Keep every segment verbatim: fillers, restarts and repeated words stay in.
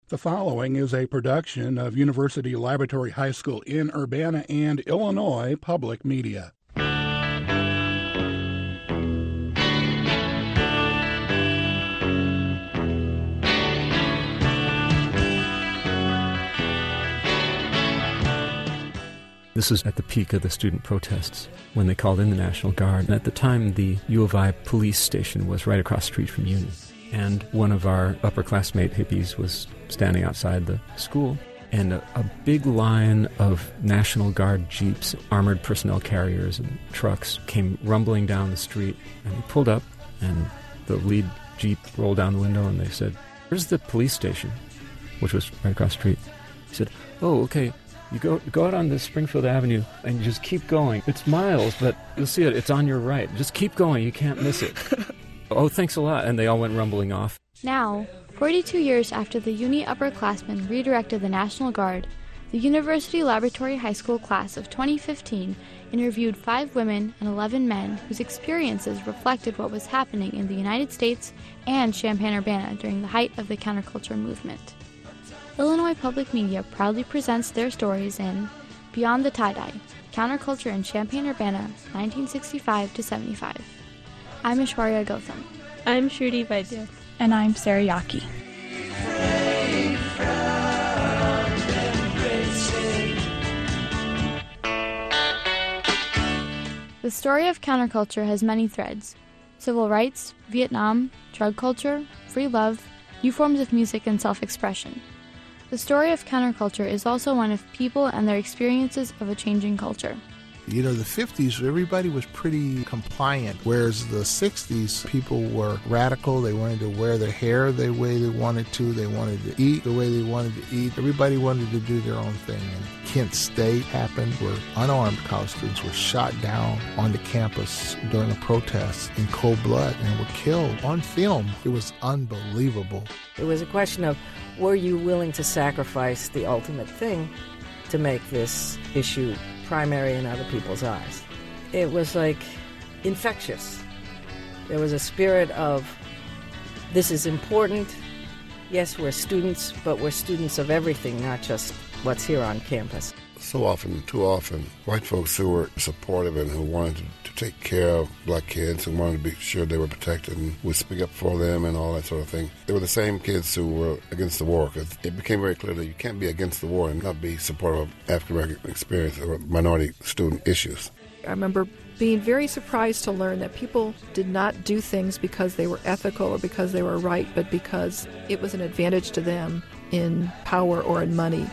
The following is a production of University Laboratory High School in Urbana and Illinois Public Media. This is at the peak of the student protests when they called in the National Guard. And at the time, the U of I police station was right across the street from Uni. And one of our upperclassmate hippies was standing outside the school, and a, a big line of National Guard jeeps, armored personnel carriers, and trucks came rumbling down the street. And he pulled up, and the lead jeep rolled down the window, and they said, "Where's the police station?" Which was right across the street. He said, "Oh, okay. You go go out on the Springfield Avenue and just keep going. It's miles, but you'll see it. It's on your right. Just keep going. You can't miss it." "Oh, thanks a lot." And they all went rumbling off. Now, forty-two years after the Uni upperclassmen redirected the National Guard, the University Laboratory High School class of twenty fifteen interviewed five women and eleven men whose experiences reflected what was happening in the United States and Champaign-Urbana during the height of the counterculture movement. Illinois Public Media proudly presents their stories in Beyond the Tie-Dye, Counterculture in Champaign-Urbana, nineteen sixty-five to seventy-five. I'm Aishwarya Gautam. I'm Shruti Vaidya. And I'm Sarah Yaki. The story of counterculture has many threads: civil rights, Vietnam, drug culture, free love, new forms of music, and self-expression. The story of counterculture is also one of people and their experiences of a changing culture. You know, the fifties, everybody was pretty compliant, whereas the sixties, people were radical. They wanted to wear their hair the way they wanted to. They wanted to eat the way they wanted to eat. Everybody wanted to do their own thing. And Kent State happened, where unarmed college students were shot down on the campus during a protest in cold blood and were killed on film. It was unbelievable. It was a question of, were you willing to sacrifice the ultimate thing to make this issue primary in other people's eyes? It was like infectious. There was a spirit of, this is important. Yes, we're students, but we're students of everything, not just what's here on campus. So often, too often, white folks who were supportive and who wanted to, to take care of black kids, who wanted to be sure they were protected and would speak up for them and all that sort of thing, they were the same kids who were against the war, because it became very clear that you can't be against the war and not be supportive of African-American experience or minority student issues. I remember being very surprised to learn that people did not do things because they were ethical or because they were right, but because it was an advantage to them in power or in money.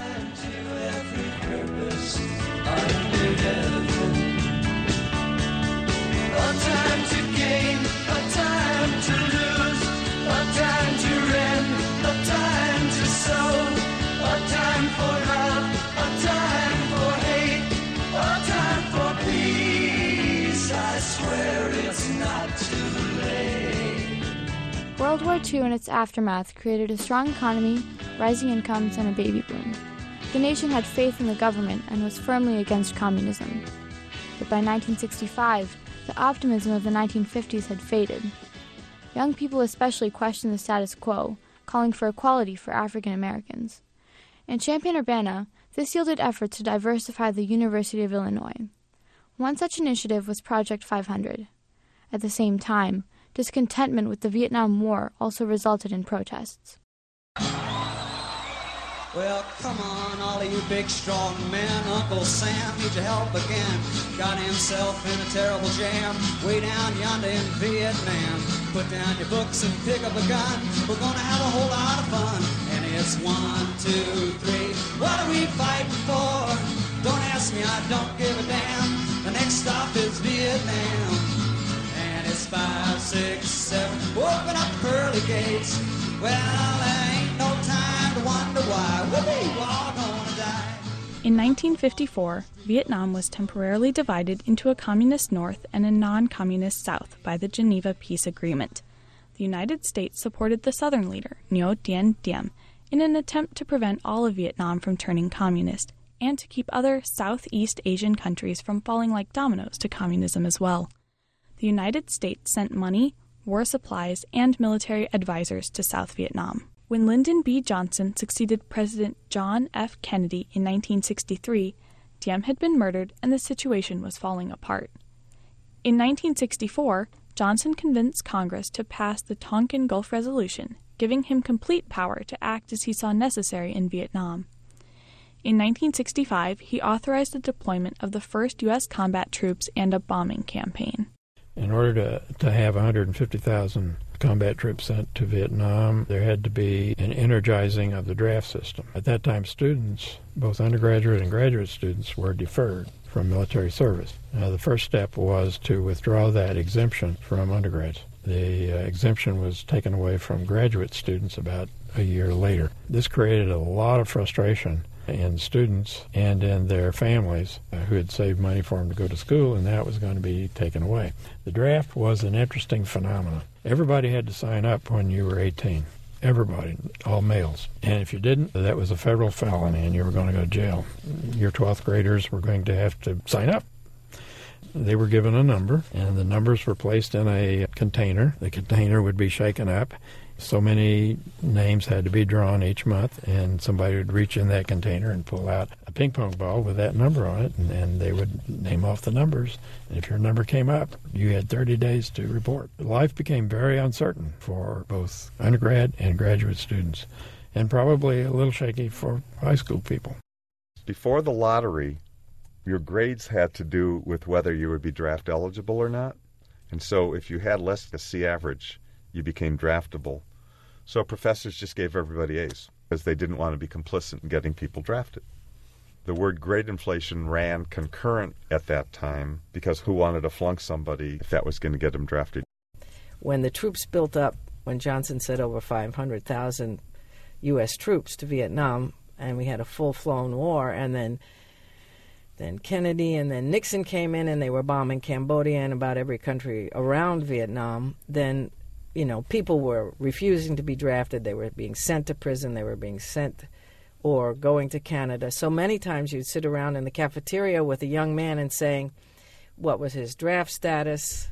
A time to gain, a time to lose, a time to rend, a time to sow, a time for love, a time for hate, a time for peace. I swear it's not too late. World War Two and its aftermath created a strong economy, rising incomes, and a baby boom. The nation had faith in the government and was firmly against communism. But by nineteen sixty-five, the optimism of the nineteen fifties had faded. Young people especially questioned the status quo, calling for equality for African Americans. In Champaign-Urbana, this yielded efforts to diversify the University of Illinois. One such initiative was Project five hundred. At the same time, discontentment with the Vietnam War also resulted in protests. Well, come on, all of you big, strong men. Uncle Sam needs your help again. Got himself in a terrible jam way down yonder in Vietnam. Put down your books and pick up a gun. We're gonna have a whole lot of fun. And it's one, two, three. What are we fighting for? Don't ask me, I don't give a damn. The next stop is Vietnam. And it's five, six, seven. Open up the pearly gates. Well, there ain't no time to wonder why. Whoopee, we're all gonna die. In nineteen fifty-four, Vietnam was temporarily divided into a communist North and a non-communist South by the Geneva Peace Agreement. The United States supported the Southern leader, Ngo Dien Diem, in an attempt to prevent all of Vietnam from turning communist and to keep other Southeast Asian countries from falling like dominoes to communism as well. The United States sent money, war supplies, and military advisors to South Vietnam. When Lyndon B. Johnson succeeded President John F. Kennedy in nineteen sixty-three, Diem had been murdered and the situation was falling apart. In nineteen sixty-four, Johnson convinced Congress to pass the Tonkin Gulf Resolution, giving him complete power to act as he saw necessary in Vietnam. In nineteen sixty-five, he authorized the deployment of the first U S combat troops and a bombing campaign. In order to, to have one hundred fifty thousand combat troops sent to Vietnam, there had to be an energizing of the draft system. At that time, students, both undergraduate and graduate students, were deferred from military service. Uh, the first step was to withdraw that exemption from undergrads. The uh, exemption was taken away from graduate students about a year later. This created a lot of frustration in students and in their families uh, who had saved money for them to go to school, and that was going to be taken away. The draft was an interesting phenomenon. Everybody had to sign up when you were eighteen. Everybody, all males. And if you didn't, that was a federal felony and you were going to go to jail. Your twelfth graders were going to have to sign up. They were given a number, and the numbers were placed in a container. The container would be shaken up. So many names had to be drawn each month, and somebody would reach in that container and pull out a ping pong ball with that number on it, and, and they would name off the numbers. And if your number came up, you had thirty days to report. Life became very uncertain for both undergrad and graduate students, and probably a little shaky for high school people. Before the lottery, your grades had to do with whether you would be draft eligible or not. And so if you had less than a C average, you became draftable. So professors just gave everybody A's because they didn't want to be complicit in getting people drafted. The word grade inflation ran concurrent at that time because who wanted to flunk somebody if that was going to get them drafted? When the troops built up, when Johnson said over five hundred thousand U S troops to Vietnam, and we had a full-flown war, and then Then Kennedy and then Nixon came in and they were bombing Cambodia and about every country around Vietnam, then, you know, people were refusing to be drafted. They were being sent to prison. They were being sent or going to Canada. So many times you'd sit around in the cafeteria with a young man and saying what was his draft status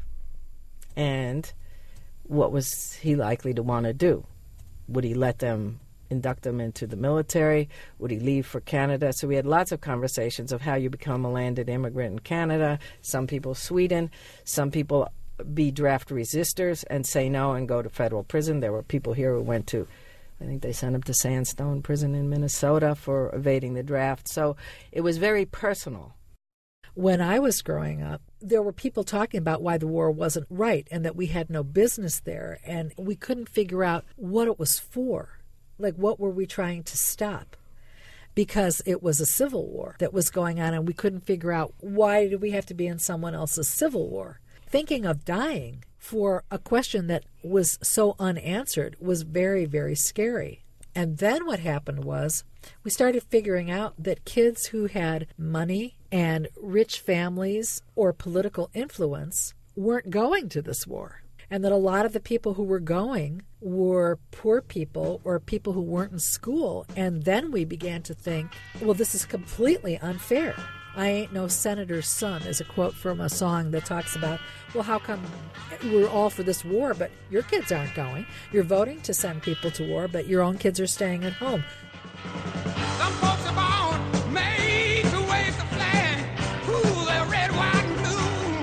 and what was he likely to want to do. Would he let them induct them into the military? Would he leave for Canada? So we had lots of conversations of how you become a landed immigrant in Canada. Some people Sweden. Some people be draft resistors and say no and go to federal prison. There were people here who went to, I think they sent them to Sandstone Prison in Minnesota for evading the draft. So it was very personal. When I was growing up, there were people talking about why the war wasn't right and that we had no business there, and we couldn't figure out what it was for. Like, what were we trying to stop? Because it was a civil war that was going on, and we couldn't figure out why did we have to be in someone else's civil war. Thinking of dying for a question that was so unanswered was very, very scary. And then what happened was we started figuring out that kids who had money and rich families or political influence weren't going to this war. And that a lot of the people who were going were poor people or people who weren't in school. And then we began to think, well, this is completely unfair. I ain't no senator's son is a quote from a song that talks about, well, how come we're all for this war, but your kids aren't going? You're voting to send people to war, but your own kids are staying at home. Some folks are born made to wave the flag, ooh, they're red, white, and blue.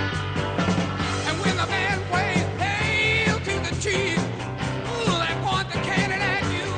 And when the band plays hail to the chief, ooh, they point the cannon at you.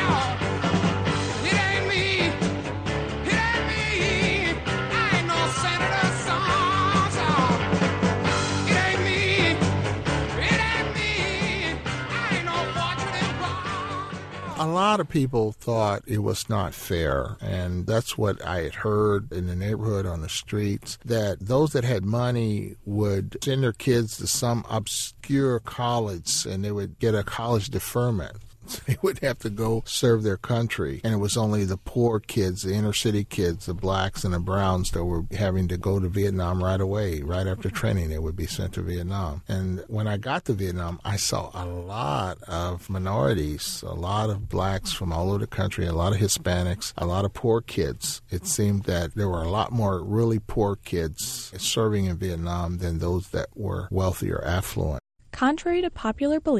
No, it ain't me, it ain't me, I ain't no senator's son, son. It ain't me, it ain't me, I ain't no fortunate born. A lot of people thought it was not fair, and that's what I had heard in the neighborhood on the streets, that those that had money would send their kids to some obscure college and they would get a college deferment. They would have to go serve their country. And it was only the poor kids, the inner city kids, the blacks and the browns that were having to go to Vietnam right away. Right after training, they would be sent to Vietnam. And when I got to Vietnam, I saw a lot of minorities, a lot of blacks from all over the country, a lot of Hispanics, a lot of poor kids. It seemed that there were a lot more really poor kids serving in Vietnam than those that were wealthy or affluent. Contrary to popular belief,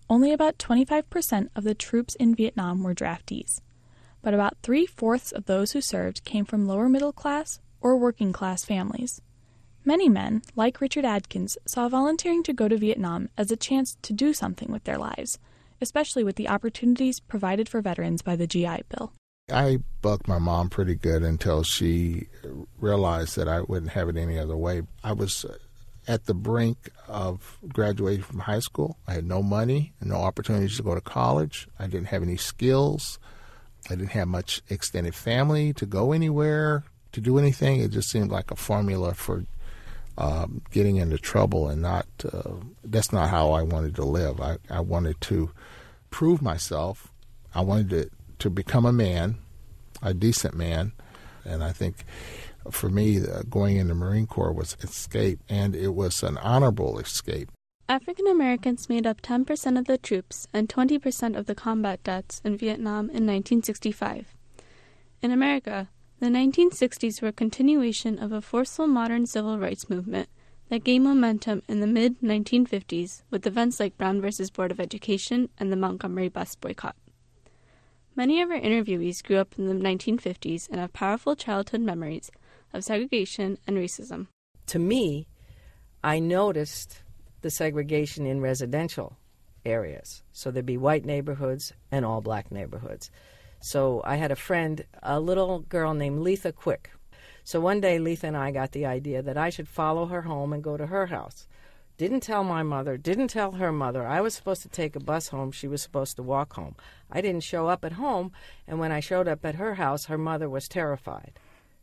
only about twenty-five percent of the troops in Vietnam were draftees, but about three-fourths of those who served came from lower middle class or working class families. Many men, like Richard Adkins, saw volunteering to go to Vietnam as a chance to do something with their lives, especially with the opportunities provided for veterans by the G I Bill. I bucked my mom pretty good until she realized that I wouldn't have it any other way. I was at the brink of graduating from high school. I had no money and no opportunities to go to college. I didn't have any skills. I didn't have much extended family to go anywhere, to do anything. It just seemed like a formula for um, getting into trouble, and not uh, that's not how I wanted to live. I, I wanted to prove myself. I wanted to, to become a man, a decent man, and I think for me, uh, going in the Marine Corps was escape, and it was an honorable escape. African Americans made up ten percent of the troops and twenty percent of the combat deaths in Vietnam in nineteen sixty-five. In America, the nineteen sixties were a continuation of a forceful modern civil rights movement that gained momentum in the mid nineteen fifties with events like Brown versus Board of Education and the Montgomery bus boycott. Many of our interviewees grew up in the nineteen fifties and have powerful childhood memories of segregation and racism. To me, I noticed the segregation in residential areas. So there'd be white neighborhoods and all black neighborhoods. So I had a friend, a little girl named Letha Quick. So one day Letha and I got the idea that I should follow her home and go to her house. Didn't tell my mother, didn't tell her mother. I was supposed to take a bus home. She was supposed to walk home. I didn't show up at home, and when I showed up at her house, her mother was terrified.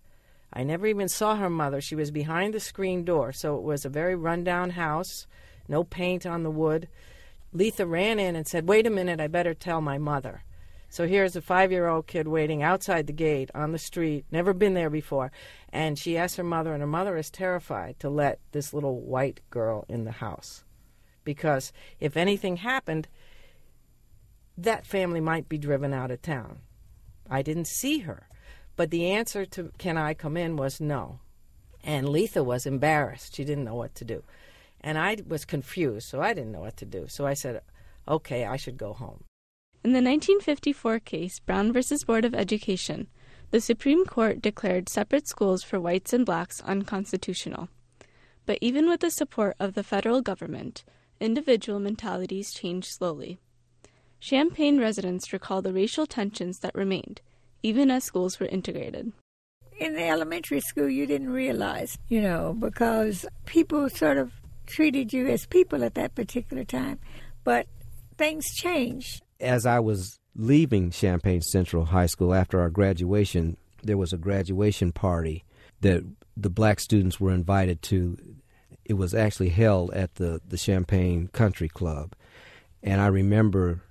I never even saw her mother. She was behind the screen door, so it was a very rundown house, no paint on the wood. Letha ran in and said, "Wait a minute, I better tell my mother." So here's a five-year-old kid waiting outside the gate on the street, never been there before, and she asked her mother, and her mother is terrified to let this little white girl in the house, because if anything happened, that family might be driven out of town. I didn't see her, but the answer to "can I come in" was no. And Letha was embarrassed. She didn't know what to do. And I was confused, so I didn't know what to do. So I said, okay, I should go home. In the nineteen fifty-four case, Brown versus Board of Education, the Supreme Court declared separate schools for whites and blacks unconstitutional. But even with the support of the federal government, individual mentalities changed slowly. Champaign residents recall the racial tensions that remained, even as schools were integrated. In the elementary school, you didn't realize, you know, because people sort of treated you as people at that particular time. But things changed. As I was leaving Champaign Central High School after our graduation, there was a graduation party that the black students were invited to. It was actually held at the, the Champaign Country Club. And I remember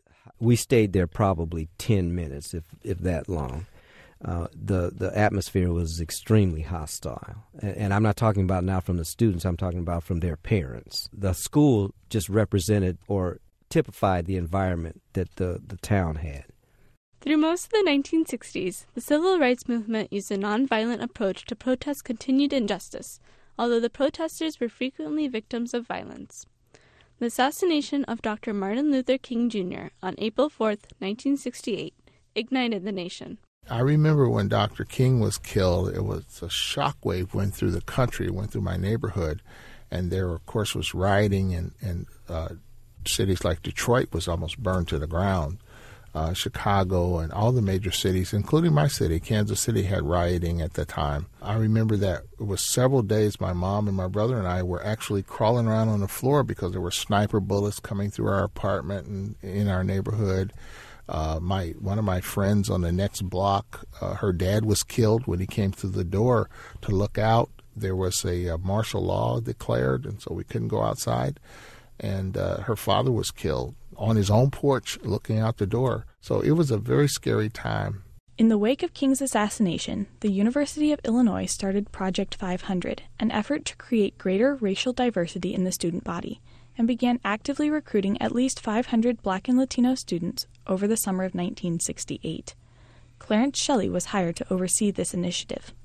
we stayed there probably ten minutes, if if that long. Uh, the, the atmosphere was extremely hostile. And, and I'm not talking about now from the students, I'm talking about from their parents. The school just represented or typified the environment that the, the town had. Through most of the nineteen sixties, the civil rights movement used a nonviolent approach to protest continued injustice, although the protesters were frequently victims of violence. The assassination of Doctor Martin Luther King Junior on April fourth, nineteen sixty-eight, ignited the nation. I remember when Doctor King was killed, it was a shockwave went through the country, went through my neighborhood, and there, of course, was rioting, and, and uh, cities like Detroit was almost burned to the ground. Uh, Chicago and all the major cities, including my city, Kansas City, had rioting at the time. I remember that it was several days my mom and my brother and I were actually crawling around on the floor because there were sniper bullets coming through our apartment and in our neighborhood. Uh, my one of my friends on the next block, uh, her dad was killed when he came through the door to look out. There was a, a martial law declared, and so we couldn't go outside. And uh, her father was killed on his own porch looking out the door. So it was a very scary time. In the wake of King's assassination, the University of Illinois started Project five hundred, an effort to create greater racial diversity in the student body, and began actively recruiting at least five hundred Black and Latino students over the summer of nineteen sixty-eight. Clarence Shelley was hired to oversee this initiative.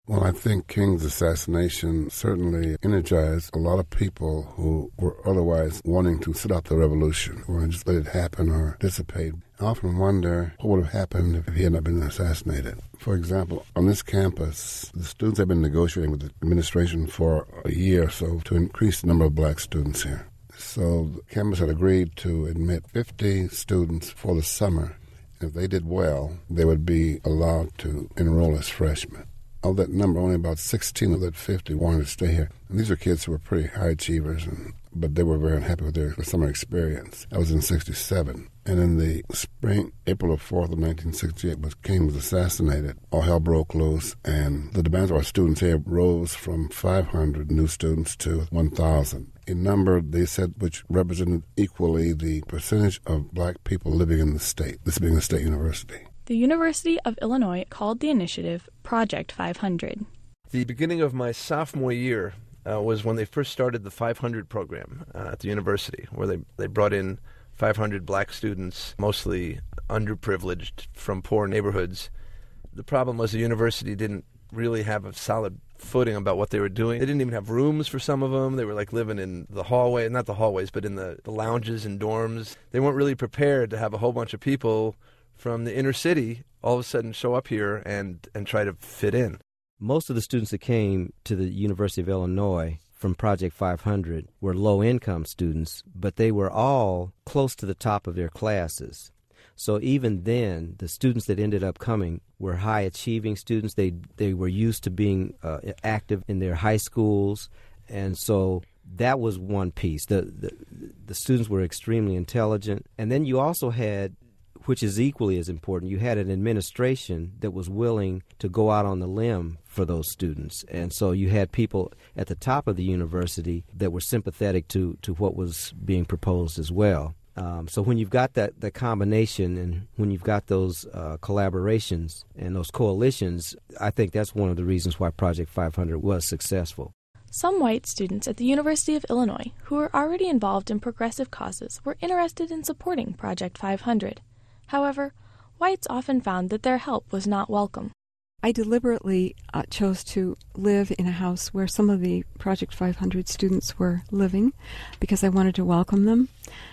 Well, I think King's assassination certainly energized a lot of people who were otherwise wanting to sit out the revolution or just let it happen or dissipate. I often wonder what would have happened if he had not been assassinated. For example, on this campus, the students have been negotiating with the administration for a year or so to increase the number of black students here. So the campus had agreed to admit fifty students for the summer. If they did well, they would be allowed to enroll as freshmen. Of that number, only about sixteen of that fifty wanted to stay here. And these are kids who were pretty high achievers, and, but they were very unhappy with their summer experience. That was in sixty-seven. And in the spring, April the fourth of nineteen sixty-eight, when King was assassinated, all hell broke loose, and the demands of our students here rose from five hundred new students to one thousand. A number, they said, which represented equally the percentage of black people living in the state, this being a state university. The University of Illinois called the initiative Project five hundred. The beginning of my sophomore year uh, was when they first started the five hundred program uh, at the university, where they, they brought in five hundred black students, mostly underprivileged from poor neighborhoods. The problem was the university didn't really have a solid footing about what they were doing. They didn't even have rooms for some of them. They were like living in the hallway, not the hallways, but in the, the lounges and dorms. They weren't really prepared to have a whole bunch of people from the inner city all of a sudden show up here and, and try to fit in. Most of the students that came to the University of Illinois from Project five hundred were low-income students, but they were all close to the top of their classes. So even then, the students that ended up coming were high-achieving students. They they were used to being uh, active in their high schools, and so that was one piece. The, the the students were extremely intelligent. And then you also had, which is equally as important, you had an administration that was willing to go out on the limb for those students. And so you had people at the top of the university that were sympathetic to, to what was being proposed as well. Um, so when you've got that, that combination and when you've got those uh, collaborations and those coalitions, I think that's one of the reasons why Project five hundred was successful. Some white students at the University of Illinois who were already involved in progressive causes were interested in supporting Project five hundred. However, whites often found that their help was not welcome. I deliberately uh, chose to live in a house where some of the Project five hundred students were living because I wanted to welcome them.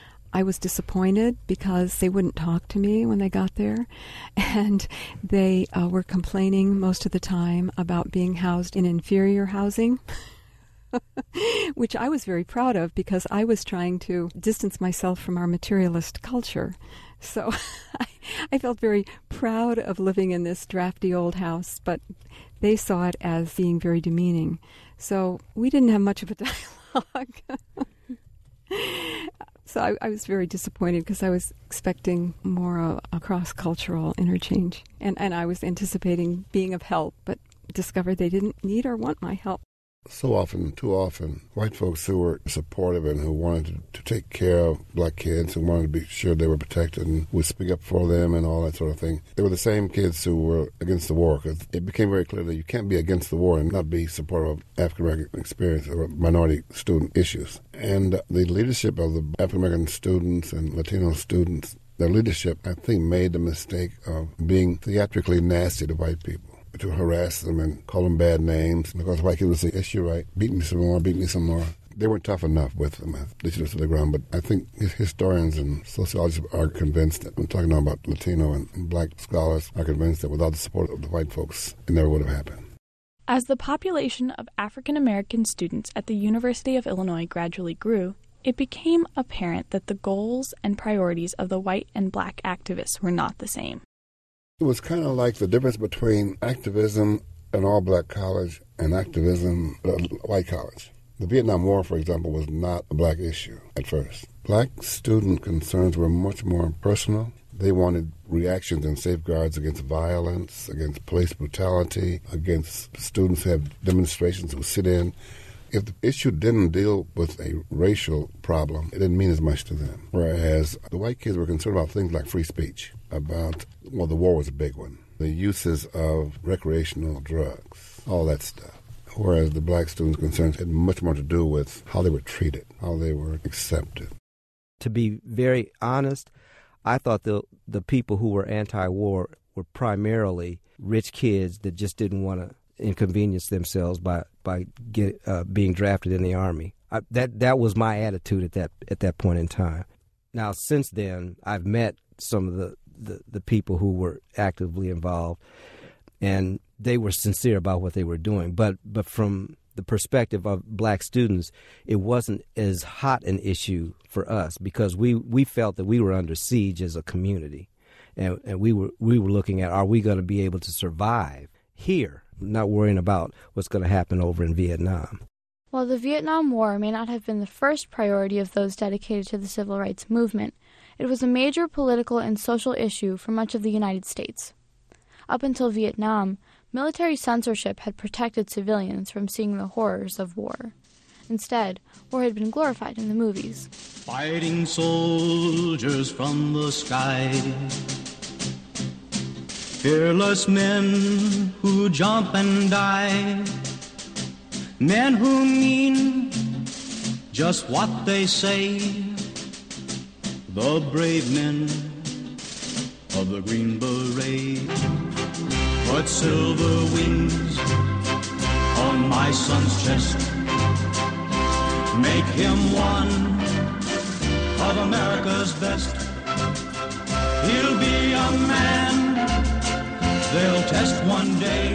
I was disappointed because they wouldn't talk to me when they got there, and they uh, were complaining most of the time about being housed in inferior housing, which I was very proud of because I was trying to distance myself from our materialist culture. So I, I felt very proud of living in this drafty old house, but they saw it as being very demeaning. So we didn't have much of a dialogue. So I, I was very disappointed because I was expecting more of a cross-cultural interchange. And, and I was anticipating being of help, but discovered they didn't need or want my help. So often, too often, white folks who were supportive and who wanted to, to take care of black kids, who wanted to be sure they were protected and would speak up for them and all that sort of thing, they were the same kids who were against the war, because it became very clear that you can't be against the war and not be supportive of African-American experience or minority student issues. And the leadership of the African-American students and Latino students, their leadership, I think, made the mistake of being theatrically nasty to white people, to harass them and call them bad names. Because white kids would say, yes, you're right, beat me some more, beat me some more. They weren't tough enough with them. They should have stood their ground. But I think historians and sociologists are convinced that, I'm talking now about Latino and, and black scholars, are convinced that without the support of the white folks, it never would have happened. As the population of African American students at the University of Illinois gradually grew, it became apparent that the goals and priorities of the white and black activists were not the same. It was kind of like the difference between activism at an all-black college and activism at a white college. The Vietnam War, for example, was not a black issue at first. Black student concerns were much more personal. They wanted reactions and safeguards against violence, against police brutality, against students who have demonstrations who sit in. If the issue didn't deal with a racial problem, it didn't mean as much to them. Whereas the white kids were concerned about things like free speech, about, well, the war was a big one, the uses of recreational drugs, all that stuff. Whereas the black students' concerns had much more to do with how they were treated, how they were accepted. To be very honest, I thought the the people who were anti-war were primarily rich kids that just didn't want to inconvenience themselves by by get, uh, being drafted in the Army. I, that that was my attitude at that at that point in time. Now, since then, I've met some of the, the, the people who were actively involved, and they were sincere about what they were doing. But but from the perspective of black students, it wasn't as hot an issue for us because we, we felt that we were under siege as a community. And, and we were we were looking at, are we going to be able to survive here, not worrying about what's going to happen over in Vietnam. While the Vietnam War may not have been the first priority of those dedicated to the civil rights movement, it was a major political and social issue for much of the United States. Up until Vietnam, military censorship had protected civilians from seeing the horrors of war. Instead, war had been glorified in the movies. Fighting soldiers from the sky, fearless men who jump and die, men who mean just what they say, the brave men of the Green Beret. Put silver wings on my son's chest, make him one of America's best. He'll be a man they'll test one day.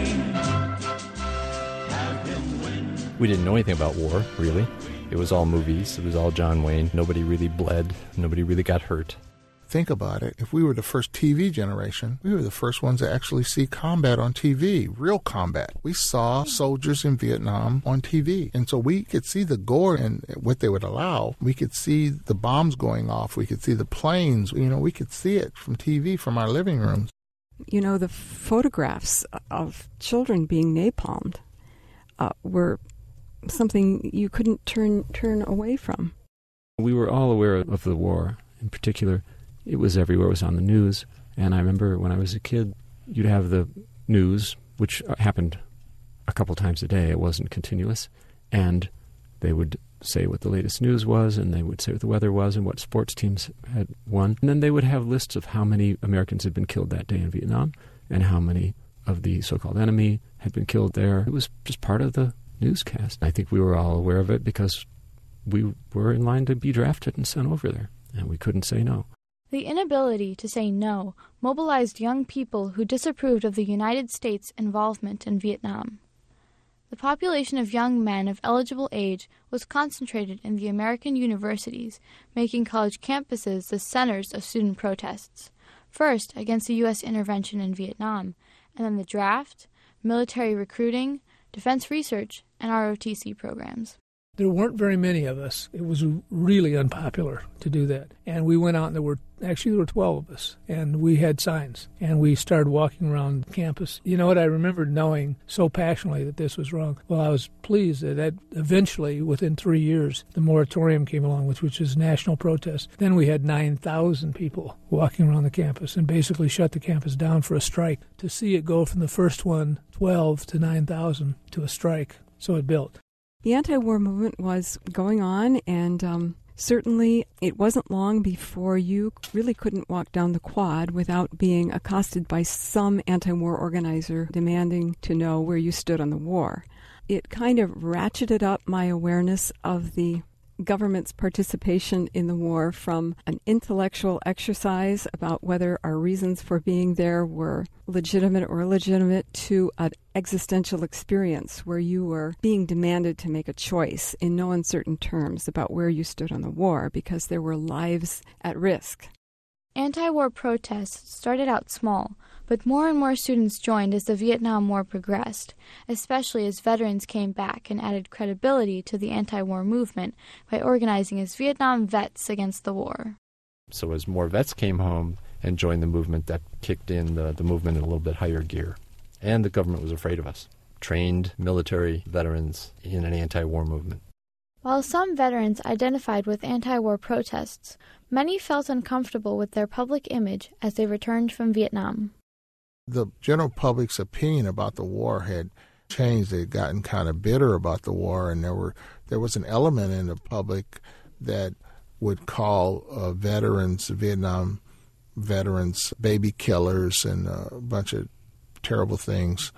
Have him win. We didn't know anything about war, really. It was all movies. It was all John Wayne. Nobody really bled. Nobody really got hurt. Think about it. If we were the first T V generation, we were the first ones to actually see combat on T V, real combat. We saw soldiers in Vietnam on T V. And so we could see the gore and what they would allow. We could see the bombs going off. We could see the planes. You know, we could see it from T V, from our living rooms. You know, the photographs of children being napalmed uh, were something you couldn't turn turn away from. We were all aware of the war. In particular, it was everywhere. It was on the news. And I remember when I was a kid, you'd have the news, which happened a couple times a day. It wasn't continuous. And they would say what the latest news was, and they would say what the weather was and what sports teams had won. And then they would have lists of how many Americans had been killed that day in Vietnam and how many of the so-called enemy had been killed there. It was just part of the newscast. I think we were all aware of it because we were in line to be drafted and sent over there, and we couldn't say no. The inability to say no mobilized young people who disapproved of the United States' involvement in Vietnam. The population of young men of eligible age was concentrated in the American universities, making college campuses the centers of student protests, first against the U S intervention in Vietnam, and then the draft, military recruiting, defense research, and R O T C programs. There weren't very many of us. It was really unpopular to do that. And we went out, and there were, actually there were twelve of us, and we had signs. And we started walking around campus. You know what, I remember knowing so passionately that this was wrong. Well, I was pleased that, that eventually, within three years, the moratorium came along, which, which is national protest. Then we had nine thousand people walking around the campus and basically shut the campus down for a strike. To see it go from the first one, twelve, to nine thousand, to a strike, so it built. The anti-war movement was going on, and um, certainly it wasn't long before you really couldn't walk down the quad without being accosted by some anti-war organizer demanding to know where you stood on the war. It kind of ratcheted up my awareness of the government's participation in the war from an intellectual exercise about whether our reasons for being there were legitimate or illegitimate to an existential experience where you were being demanded to make a choice in no uncertain terms about where you stood on the war because there were lives at risk. Anti-war protests started out small, but more and more students joined as the Vietnam War progressed, especially as veterans came back and added credibility to the anti-war movement by organizing as Vietnam vets against the war. So as more vets came home and joined the movement, that kicked in the, the movement in a little bit higher gear. And the government was afraid of us. Trained military veterans in an anti-war movement. While some veterans identified with anti-war protests, many felt uncomfortable with their public image as they returned from Vietnam. The general public's opinion about the war had changed. They had gotten kind of bitter about the war, and there were there was an element in the public that would call uh, veterans, Vietnam veterans, baby killers and a bunch of terrible things.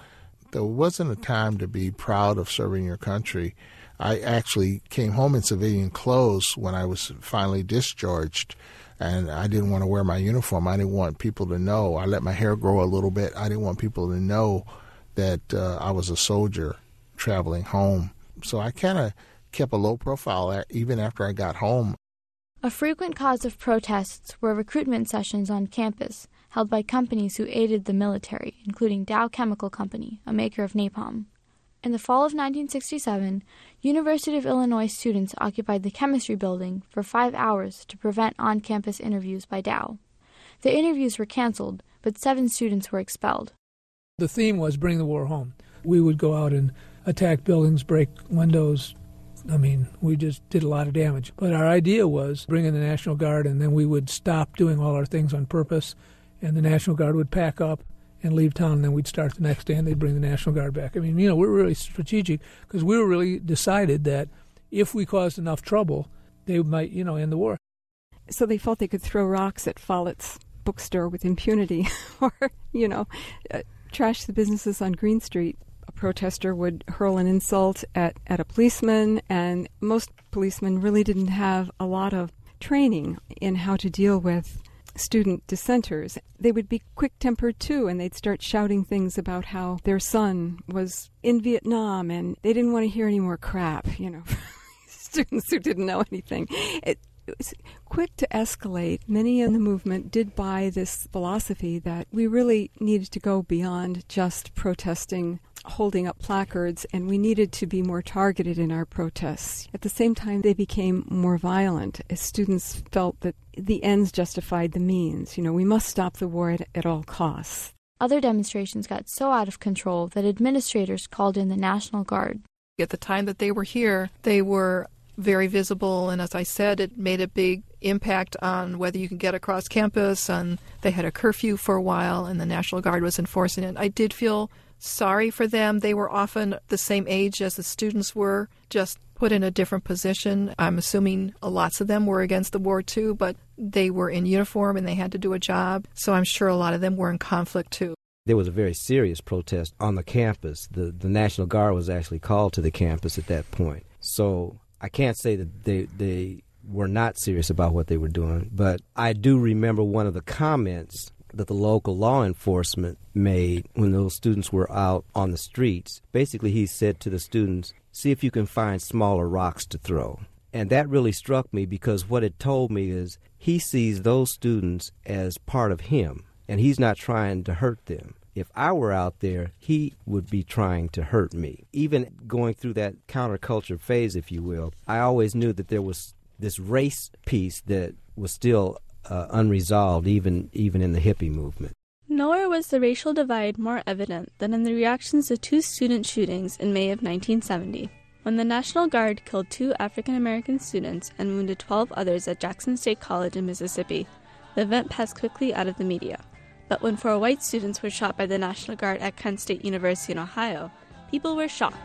There wasn't a time to be proud of serving your country. I actually came home in civilian clothes when I was finally discharged, and I didn't want to wear my uniform. I didn't want people to know. I let my hair grow a little bit. I didn't want people to know that uh, I was a soldier traveling home. So I kind of kept a low profile even after I got home. A frequent cause of protests were recruitment sessions on campus held by companies who aided the military, including Dow Chemical Company, a maker of napalm. In the fall of nineteen sixty-seven, University of Illinois students occupied the chemistry building for five hours to prevent on-campus interviews by Dow. The interviews were canceled, but seven students were expelled. The theme was bring the war home. We would go out and attack buildings, break windows. I mean, we just did a lot of damage. But our idea was bring in the National Guard, and then we would stop doing all our things on purpose, and the National Guard would pack up and leave town, and then we'd start the next day, and they'd bring the National Guard back. I mean, you know, we're really strategic because we were really decided that if we caused enough trouble, they might, you know, end the war. So they felt they could throw rocks at Follett's bookstore with impunity or, you know, uh, trash the businesses on Green Street. A protester would hurl an insult at, at a policeman, and most policemen really didn't have a lot of training in how to deal with student dissenters. They would be quick-tempered too, and they'd start shouting things about how their son was in Vietnam and they didn't want to hear any more crap, you know, students who didn't know anything. It, it was quick to escalate. Many in the movement did buy this philosophy that we really needed to go beyond just protesting, holding up placards, and we needed to be more targeted in our protests. At the same time, they became more violent as students felt that the ends justified the means. You know, we must stop the war at, at all costs. Other demonstrations got so out of control that administrators called in the National Guard. At the time that they were here, they were very visible, and as I said, it made a big impact on whether you can get across campus, and they had a curfew for a while, and the National Guard was enforcing it. I did feel sorry for them. They were often the same age as the students were, just put in a different position. I'm assuming lots of them were against the war too, but they were in uniform and they had to do a job, so I'm sure a lot of them were in conflict too. There was a very serious protest on the campus. The, the National Guard was actually called to the campus at that point. So I can't say that they, they were not serious about what they were doing, but I do remember one of the comments that the local law enforcement made when those students were out on the streets. Basically, he said to the students, see if you can find smaller rocks to throw. And that really struck me because what it told me is he sees those students as part of him, and he's not trying to hurt them. If I were out there, he would be trying to hurt me. Even going through that counterculture phase, if you will, I always knew that there was this race piece that was still uh, unresolved, even even in the hippie movement. Nowhere was the racial divide more evident than in the reactions to two student shootings in May of nineteen seventy, when the National Guard killed two African-American students and wounded twelve others at Jackson State College in Mississippi. The event passed quickly out of the media. But when four white students were shot by the National Guard at Kent State University in Ohio, people were shocked.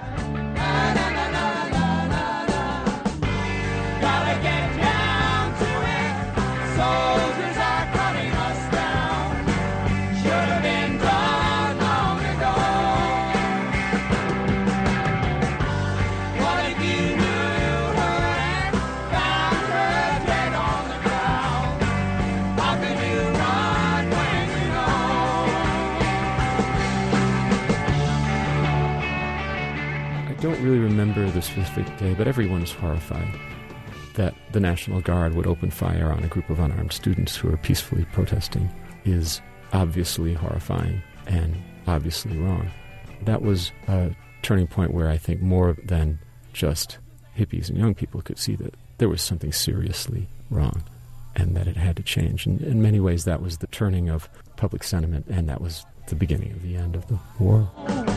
Gotta get down to it. Soldiers are cutting us down. Should have been done long ago. What if you knew her and found her dead on the ground? How could you run when you know? I don't really remember the specific day, but everyone's horrified that the National Guard would open fire on a group of unarmed students who are peacefully protesting is obviously horrifying and obviously wrong. That was a turning point where I think more than just hippies and young people could see that there was something seriously wrong and that it had to change. And in many ways, that was the turning of public sentiment, and that was the beginning of the end of the war.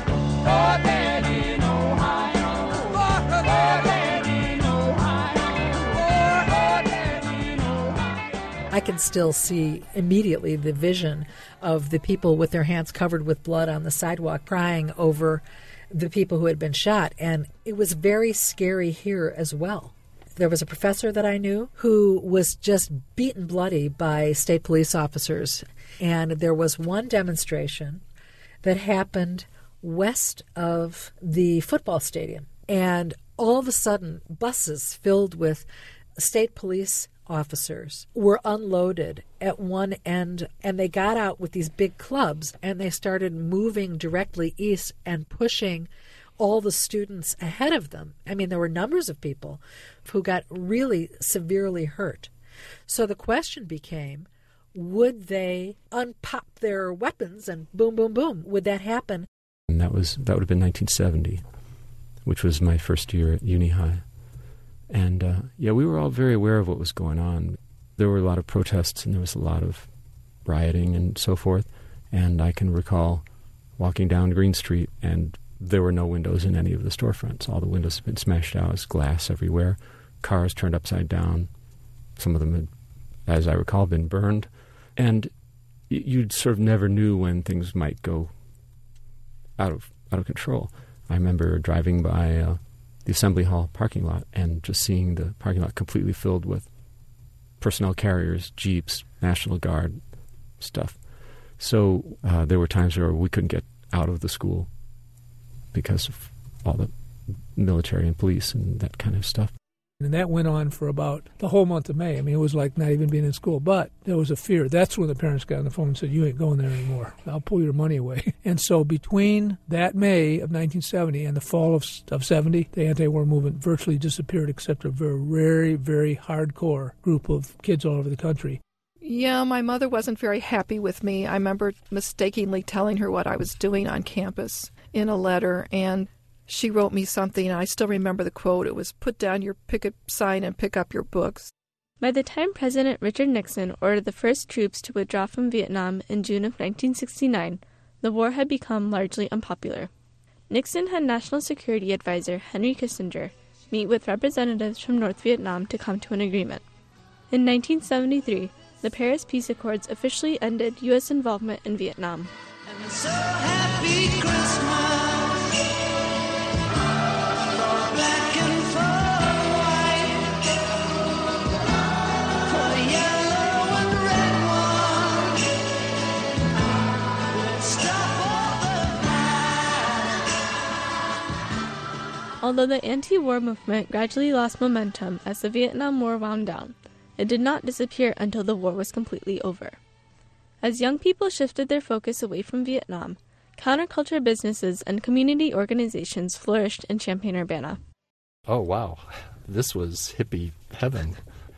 I can still see immediately the vision of the people with their hands covered with blood on the sidewalk crying over the people who had been shot. And it was very scary here as well. There was a professor that I knew who was just beaten bloody by state police officers. And there was one demonstration that happened west of the football stadium. And all of a sudden, buses filled with state police officers were unloaded at one end, and they got out with these big clubs, and they started moving directly east and pushing all the students ahead of them. I mean, there were numbers of people who got really severely hurt. So the question became, would they unpop their weapons and boom, boom, boom? Would that happen? And that was that would have been nineteen seventy, which was my first year at Uni High. And, uh, yeah, we were all very aware of what was going on. There were a lot of protests, and there was a lot of rioting and so forth. And I can recall walking down Green Street, and there were no windows in any of the storefronts. All the windows had been smashed out. There was glass everywhere. Cars turned upside down. Some of them had, as I recall, been burned. And you sort of never knew when things might go out of out of control. I remember driving by uh, the Assembly Hall parking lot and just seeing the parking lot completely filled with personnel carriers, jeeps, National Guard stuff. So uh, there were times where we couldn't get out of the school because of all the military and police and that kind of stuff. And that went on for about the whole month of May. I mean, it was like not even being in school. But there was a fear. That's when the parents got on the phone and said, you ain't going there anymore. I'll pull your money away. And so between that May of nineteen seventy and the fall of, of seventy, the anti-war movement virtually disappeared except a very, very, very hardcore group of kids all over the country. Yeah, my mother wasn't very happy with me. I remember mistakenly telling her what I was doing on campus in a letter, and she wrote me something, and I still remember the quote. It was, put down your picket sign and pick up your books. By the time President Richard Nixon ordered the first troops to withdraw from Vietnam in June of nineteen sixty-nine, the war had become largely unpopular. Nixon had National Security Advisor Henry Kissinger meet with representatives from North Vietnam to come to an agreement. In nineteen seventy-three, the Paris Peace Accords officially ended U S involvement in Vietnam. And so happy Christmas. Although the anti-war movement gradually lost momentum as the Vietnam War wound down, it did not disappear until the war was completely over. As young people shifted their focus away from Vietnam, counterculture businesses and community organizations flourished in Champaign-Urbana. Oh, wow. This was hippie heaven.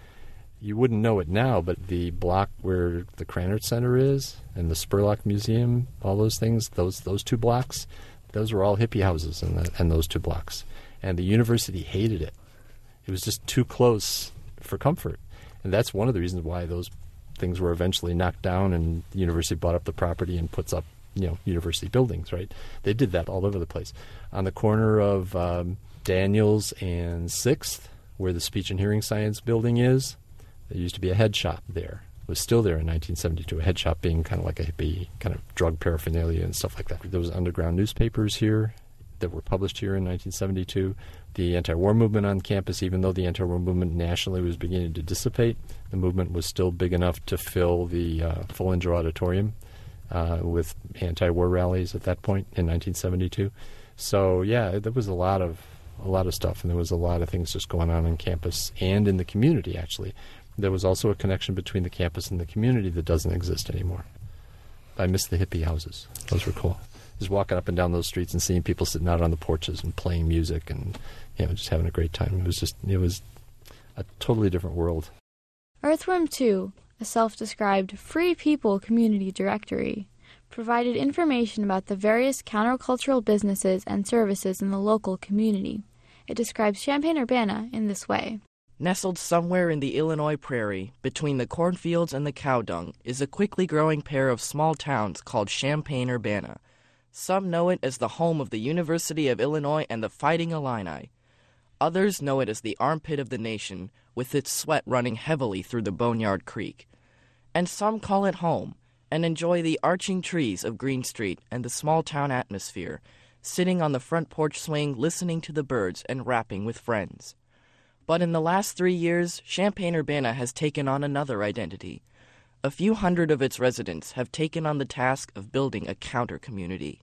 You wouldn't know it now, but the block where the Krannert Center is and the Spurlock Museum, all those things, those those two blocks, those were all hippie houses in, the, in those two blocks. And the university hated it. It was just too close for comfort. And that's one of the reasons why those things were eventually knocked down and the university bought up the property and puts up, you know, university buildings, right? They did that all over the place. On the corner of um, Daniels and sixth, where the Speech and Hearing Science building is, there used to be a head shop there. It was still there in nineteen seventy-two, a head shop being kind of like a hippie, kind of drug paraphernalia and stuff like that. There was underground newspapers here that were published here in nineteen seventy-two. The anti-war movement on campus, even though the anti-war movement nationally was beginning to dissipate, the movement was still big enough to fill the uh, Fullinger Auditorium uh, with anti-war rallies at that point in nineteen seventy-two. So, yeah, there was a lot of a lot of stuff, and there was a lot of things just going on on campus and in the community, actually. There was also a connection between the campus and the community that doesn't exist anymore. I miss the hippie houses. Those were cool. Just walking up and down those streets and seeing people sitting out on the porches and playing music and, you know, just having a great time. It was just, it was a totally different world. Earthworm two, a self-described free people community directory, provided information about the various countercultural businesses and services in the local community. It describes Champaign-Urbana in this way. Nestled somewhere in the Illinois prairie, between the cornfields and the cow dung, is a quickly growing pair of small towns called Champaign-Urbana. Some know it as the home of the University of Illinois and the Fighting Illini. Others know it as the armpit of the nation, with its sweat running heavily through the Boneyard Creek. And some call it home, and enjoy the arching trees of Green Street and the small-town atmosphere, sitting on the front porch swing listening to the birds and rapping with friends. But in the last three years, Champaign-Urbana has taken on another identity. A few hundred of its residents have taken on the task of building a counter-community.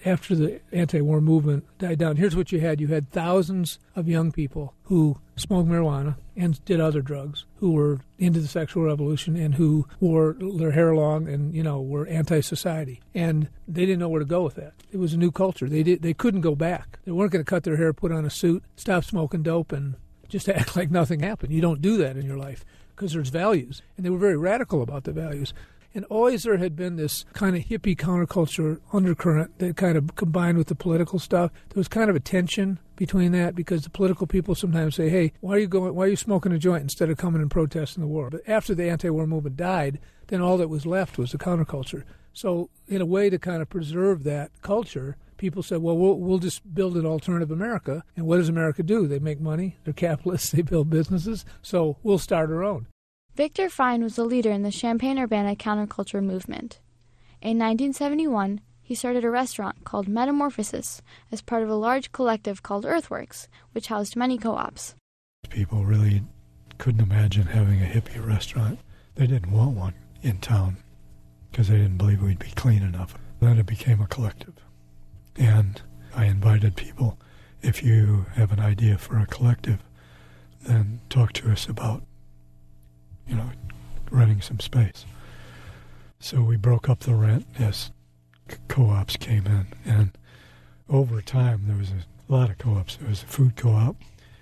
after the anti-war movement died down, here's what you had. You had thousands of young people who smoked marijuana and did other drugs, who were into the sexual revolution and who wore their hair long and, you know, were anti-society. And they didn't know where to go with that. It was a new culture. They did, they couldn't go back. They weren't going to cut their hair, put on a suit, stop smoking dope, and just act like nothing happened. You don't do that in your life because there's values. And they were very radical about the values. And always there had been this kind of hippie counterculture undercurrent that kind of combined with the political stuff. There was kind of a tension between that because the political people sometimes say, hey, why are you going, why are you smoking a joint instead of coming and protesting the war? But after the anti-war movement died, then all that was left was the counterculture. So in a way to kind of preserve that culture, people said, well, well, we'll just build an alternative America. And what does America do? They make money. They're capitalists. They build businesses. So we'll start our own. Victor Fine was a leader in the Champaign-Urbana counterculture movement. In nineteen seventy-one, he started a restaurant called Metamorphosis as part of a large collective called Earthworks, which housed many co-ops. People really couldn't imagine having a hippie restaurant. They didn't want one in town because they didn't believe we'd be clean enough. Then it became a collective. And I invited people, if you have an idea for a collective, then talk to us about you know, renting some space. So we broke up the rent as co-ops came in, and over time there was a lot of co-ops. There was a food co-op,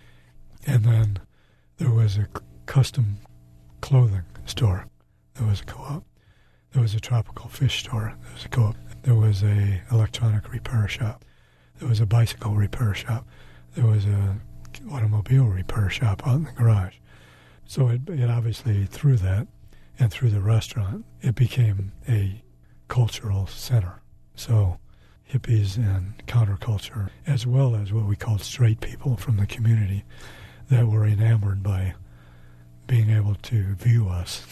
and then there was a custom clothing store. There was a co-op. There was a tropical fish store. There was a co-op. There was a electronic repair shop. There was a bicycle repair shop. There was a automobile repair shop out in the garage. So it, it obviously, through that and through the restaurant, it became a cultural center. So hippies and counterculture, as well as what we called straight people from the community that were enamored by being able to view us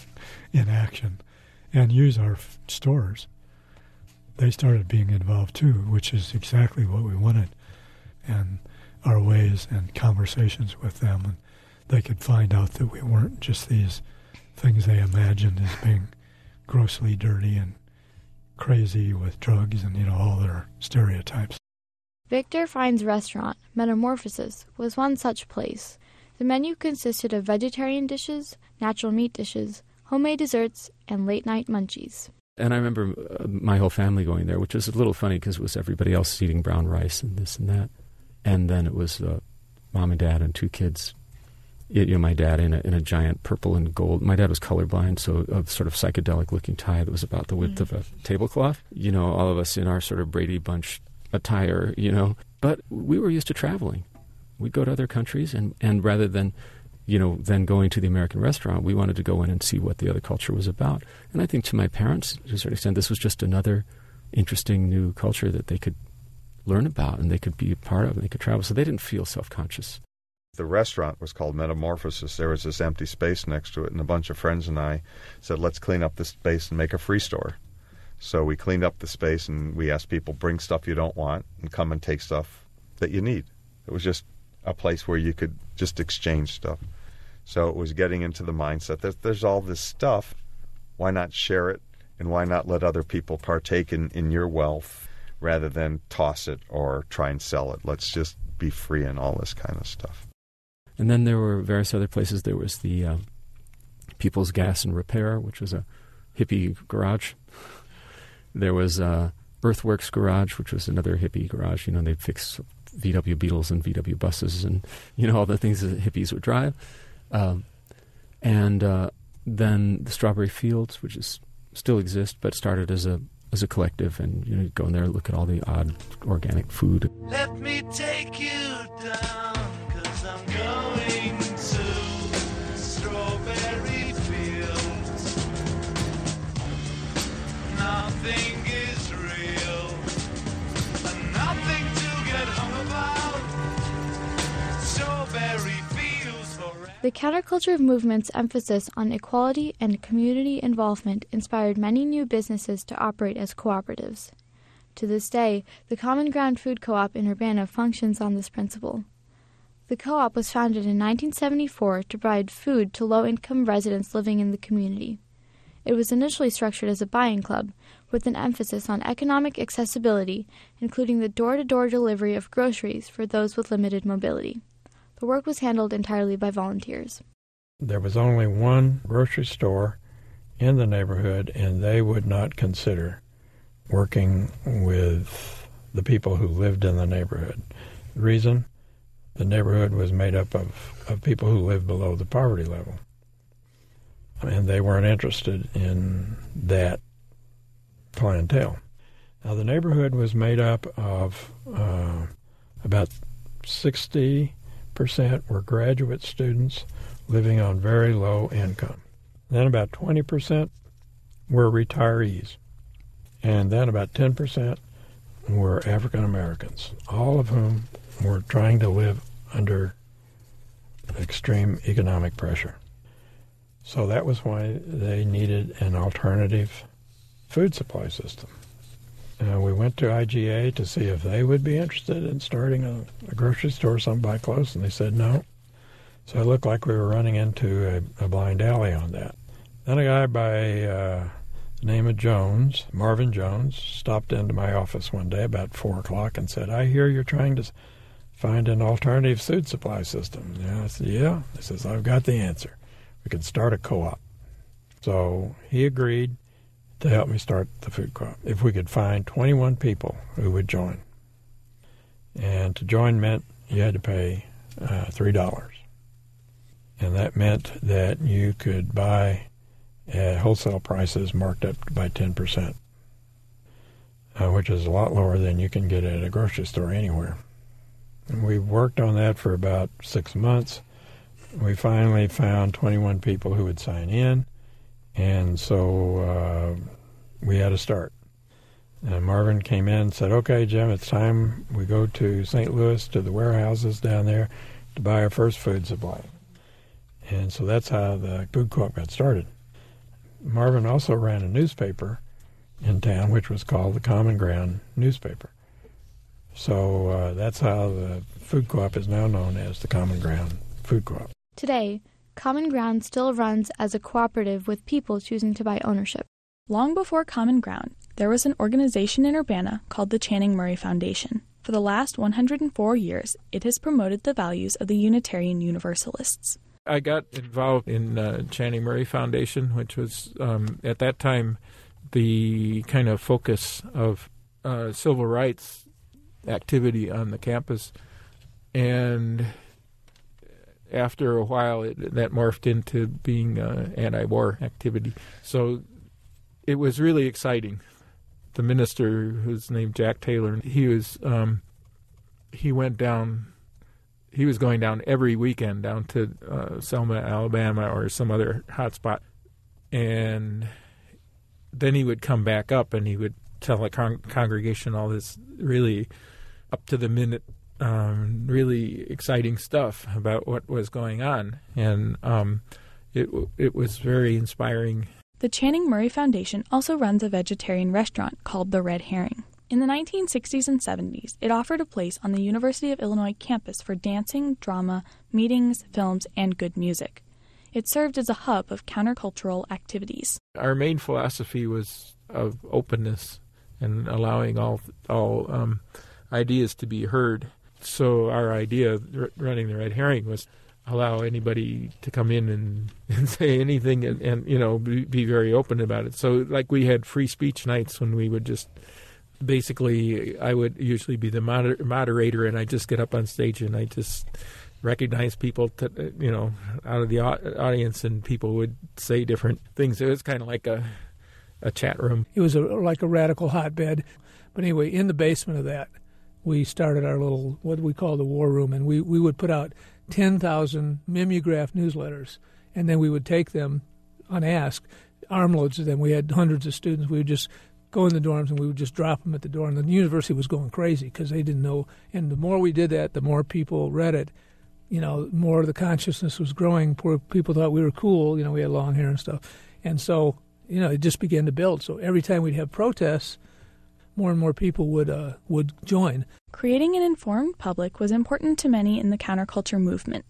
in action and use our f- stores. They started being involved too, which is exactly what we wanted. And our ways and conversations with them, and they could find out that we weren't just these things they imagined as being grossly dirty and crazy with drugs and, you know, all their stereotypes. Victor Fine's restaurant, Metamorphosis, was one such place. The menu consisted of vegetarian dishes, natural meat dishes, homemade desserts, and late-night munchies. And I remember uh, my whole family going there, which was a little funny because it was everybody else eating brown rice and this and that. And then it was uh, mom and dad and two kids. You know, my dad in a, in a giant purple and gold. My dad was colorblind, so a sort of psychedelic-looking tie that was about the width mm-hmm. of a tablecloth. You know, all of us in our sort of Brady Bunch attire, you know. But we were used to traveling. We'd go to other countries, and, and rather than, you know, then going to the American restaurant, we wanted to go in and see what the other culture was about. And I think to my parents, to a certain extent, this was just another interesting new culture that they could learn about and they could be a part of and they could travel. So they didn't feel self-conscious. The restaurant was called Metamorphosis. There was this empty space next to it, and a bunch of friends and I said, let's clean up this space and make a free store. So we cleaned up the space, and we asked people, bring stuff you don't want and come and take stuff that you need. It was just a place where you could just exchange stuff. So it was getting into the mindset that there's all this stuff. Why not share it, and why not let other people partake in, in your wealth rather than toss it or try and sell it? Let's just be free and all this kind of stuff. And then there were various other places. There was the uh, People's Gas and Repair, which was a hippie garage. There was uh, Earthworks Garage, which was another hippie garage. You know, they'd fix V W Beetles and V W buses and, you know, all the things that hippies would drive. Um, and uh, then the Strawberry Fields, which is still exist, but started as a as a collective. And, you know, you go in there and look at all the odd organic food. Let me take you down. I'm going to Strawberry Fields. Nothing is real, and nothing to get hung about. Strawberry Fields forever. The counterculture movement's emphasis on equality and community involvement inspired many new businesses to operate as cooperatives. To this day, the Common Ground Food Co-op in Urbana functions on this principle. The co-op was founded in nineteen seventy-four to provide food to low-income residents living in the community. It was initially structured as a buying club, with an emphasis on economic accessibility, including the door-to-door delivery of groceries for those with limited mobility. The work was handled entirely by volunteers. There was only one grocery store in the neighborhood, and they would not consider working with the people who lived in the neighborhood. The reason? The neighborhood was made up of, of people who lived below the poverty level. And they weren't interested in that clientele. Now, the neighborhood was made up of uh, about sixty percent were graduate students living on very low income. Then about twenty percent were retirees. And then about ten percent were African Americans, all of whom were trying to live under extreme economic pressure. So that was why they needed an alternative food supply system. Uh, we went to I G A to see if they would be interested in starting a, a grocery store someplace close, and they said no. So it looked like we were running into a, a blind alley on that. Then a guy by uh, the name of Jones, Marvin Jones, stopped into my office one day about four o'clock and said, "I hear you're trying to find an alternative food supply system." And I said, "Yeah." He says, "I've got the answer. We can start a co-op." So he agreed to help me start the food co-op if we could find twenty-one people who would join. And to join meant you had to pay uh, three dollars. And that meant that you could buy at wholesale prices marked up by ten percent, uh, which is a lot lower than you can get at a grocery store anywhere. And we worked on that for about six months. We finally found twenty-one people who would sign in, and so uh, we had to start. And Marvin came in and said, "Okay, Jim, it's time we go to Saint Louis, to the warehouses down there, to buy our first food supply." And so that's how the food co-op got started. Marvin also ran a newspaper in town, which was called the Common Ground newspaper. So uh, that's how the food co-op is now known as the Common Ground Food Co-op. Today, Common Ground still runs as a cooperative with people choosing to buy ownership. Long before Common Ground, there was an organization in Urbana called the Channing Murray Foundation. For the last one hundred four years, it has promoted the values of the Unitarian Universalists. I got involved in uh, Channing Murray Foundation, which was, um, at that time, the kind of focus of uh, civil rights activity on the campus. And after a while, it, that morphed into being uh, anti-war activity. So it was really exciting. The minister, who's named Jack Taylor, he was um, he went down... He was going down every weekend down to uh, Selma, Alabama, or some other hot spot. And then he would come back up and he would tell a con- congregation all this really up-to-the-minute, um, really exciting stuff about what was going on. And um, it it was very inspiring. The Channing Murray Foundation also runs a vegetarian restaurant called The Red Herring. In the nineteen sixties and seventies, it offered a place on the University of Illinois campus for dancing, drama, meetings, films, and good music. It served as a hub of countercultural activities. Our main philosophy was of openness and allowing all all um, ideas to be heard. So our idea of r- running the Red Herring was allow anybody to come in and, and say anything and, and you know, be, be very open about it. So like we had free speech nights when we would just... Basically, I would usually be the moder- moderator, and I just get up on stage and I just recognize people, to, you know, out of the au- audience, and people would say different things. It was kind of like a a chat room. It was a, like a radical hotbed. But anyway, in the basement of that, we started our little, what we call the war room, and we, we would put out ten thousand mimeograph newsletters, and then we would take them unasked, armloads of them. We had hundreds of students. We would just go in the dorms and we would just drop them at the door. And the university was going crazy because they didn't know. And the more we did that, the more people read it. You know, more the consciousness was growing. Poor people thought we were cool. You know, we had long hair and stuff. And so, you know, it just began to build. So every time we'd have protests, more and more people would uh, would join. Creating an informed public was important to many in the counterculture movement.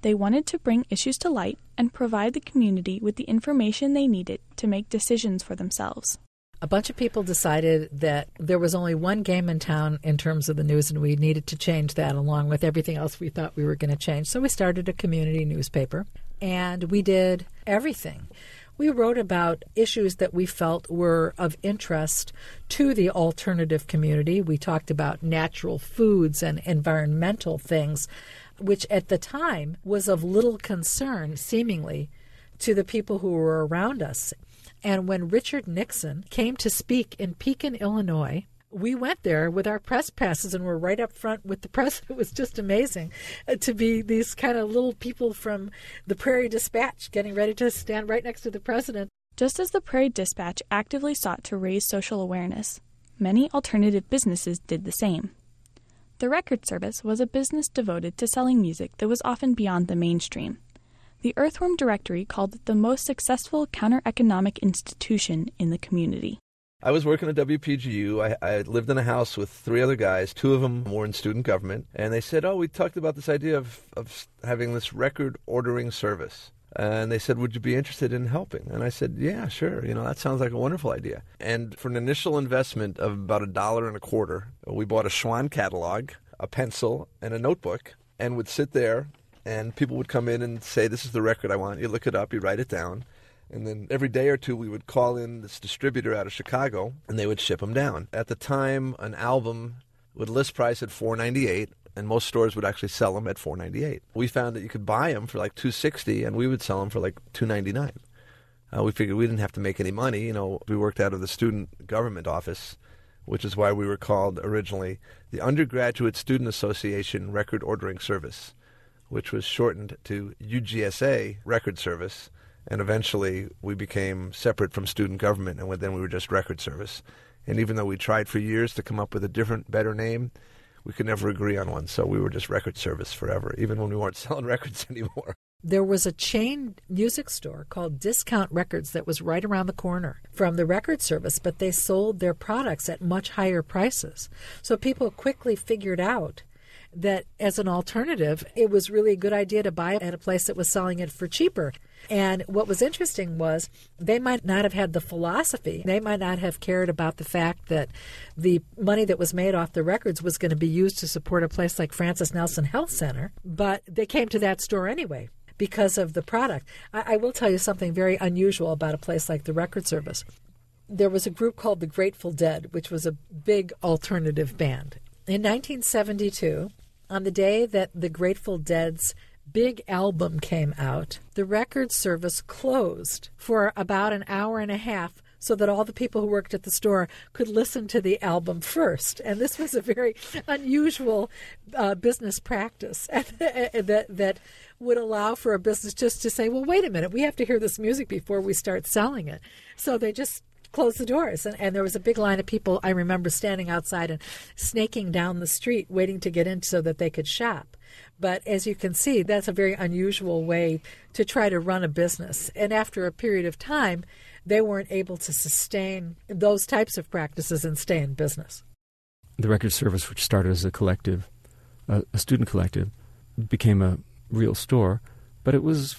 They wanted to bring issues to light and provide the community with the information they needed to make decisions for themselves. A bunch of people decided that there was only one game in town in terms of the news, and we needed to change that along with everything else we thought we were going to change. So we started a community newspaper, and we did everything. We wrote about issues that we felt were of interest to the alternative community. We talked about natural foods and environmental things, which at the time was of little concern, seemingly, to the people who were around us. And when Richard Nixon came to speak in Pekin, Illinois, we went there with our press passes and were right up front with the president. It was just amazing to be these kind of little people from the Prairie Dispatch getting ready to stand right next to the president. Just as the Prairie Dispatch actively sought to raise social awareness, many alternative businesses did the same. The Record Service was a business devoted to selling music that was often beyond the mainstream. The Earthworm Directory called it the most successful counter-economic institution in the community. I was working at W P G U. I, I lived in a house with three other guys. Two of them were in student government. And they said, oh, we talked about this idea of, of having this record ordering service. And they said, would you be interested in helping? And I said, yeah, sure. You know, that sounds like a wonderful idea. And for an initial investment of about a dollar and a quarter, we bought a Schwann catalog, a pencil, and a notebook, and would sit there, and people would come in and say, this is the record I want. You look it up, you write it down. And then every day or two, we would call in this distributor out of Chicago, and they would ship them down. At the time, an album would list price at four ninety-eight, and most stores would actually sell them at four ninety-eight. We found that you could buy them for like two sixty, and we would sell them for like two ninety-nine. Uh, we figured we didn't have to make any money. You know, we worked out of the student government office, which is why we were called originally the Undergraduate Student Association Record Ordering Service, which was shortened to U G S A Record Service. And eventually we became separate from student government, and then we were just Record Service. And even though we tried for years to come up with a different, better name, we could never agree on one. So we were just Record Service forever, even when we weren't selling records anymore. There was a chain music store called Discount Records that was right around the corner from the Record Service, but they sold their products at much higher prices. So people quickly figured out that as an alternative, it was really a good idea to buy it at a place that was selling it for cheaper. And what was interesting was they might not have had the philosophy. They might not have cared about the fact that the money that was made off the records was going to be used to support a place like Francis Nelson Health Center, but they came to that store anyway because of the product. I, I will tell you something very unusual about a place like the Record Service. There was a group called the Grateful Dead, which was a big alternative band. In nineteen seventy-two, on the day that the Grateful Dead's big album came out, the Record Service closed for about an hour and a half so that all the people who worked at the store could listen to the album first. And this was a very unusual uh, business practice that that would allow for a business just to say, well, wait a minute, we have to hear this music before we start selling it. So they just closed the doors, and, and there was a big line of people, I remember, standing outside and snaking down the street waiting to get in so that they could shop. But as you can see, that's a very unusual way to try to run a business. And after a period of time, they weren't able to sustain those types of practices and stay in business. The Record Service, which started as a collective, a, a student collective, became a real store, but it was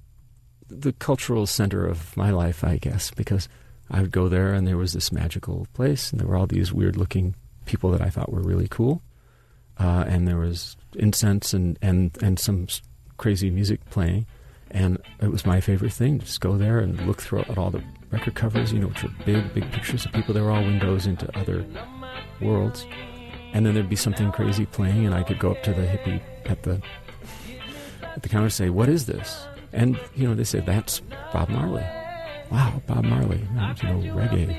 the cultural center of my life, I guess, because I would go there and there was this magical place, and there were all these weird-looking people that I thought were really cool. Uh, and there was incense and, and, and some crazy music playing. And it was my favorite thing to just go there and look through at all the record covers, you know, which were big, big pictures of people. They were all windows into other worlds. And then there'd be something crazy playing, and I could go up to the hippie at the at the counter and say, what is this? And, you know, they say, that's Bob Marley. Wow, Bob Marley, you know, reggae.